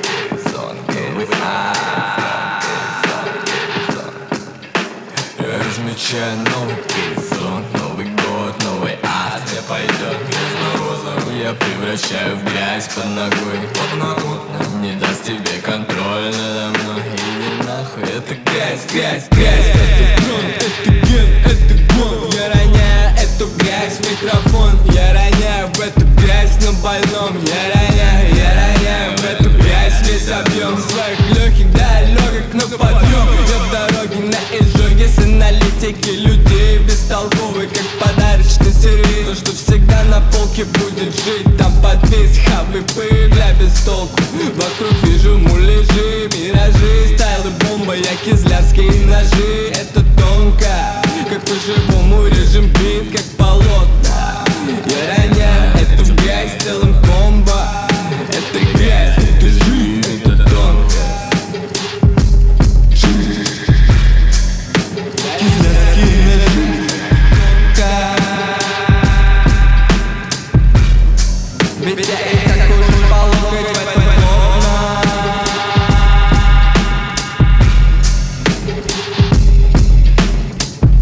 Я размечаю новый горизонт, Новый год, новый ад. Я пойдет грязно-розовый, я превращаю в грязь под ногой. Не даст тебе контроль надо мной. Иди нахуй, это грязь, грязь, грязь. Это трон, это ген, это гон. Я роняю эту грязь в микрофон. Я роняю в эту грязь на больном. Я роняю в эту грязь весь объем своих легких далеких на подъем. Я в дороге на изжоге с аналитики людей бестолковый, как подарочный сюрприз. То, что всегда на полке будет жить, там подвис хабы пыля без толку. Вокруг вижу муляжи, миражи, стайлы бомба, я кизлярские ножи. Это тонко, как по-живому режем бит, как полотна. Я роняю эту грязь целым комбо. Это грязь, это жизнь, это тонко. Кизлярские ножи, ведь я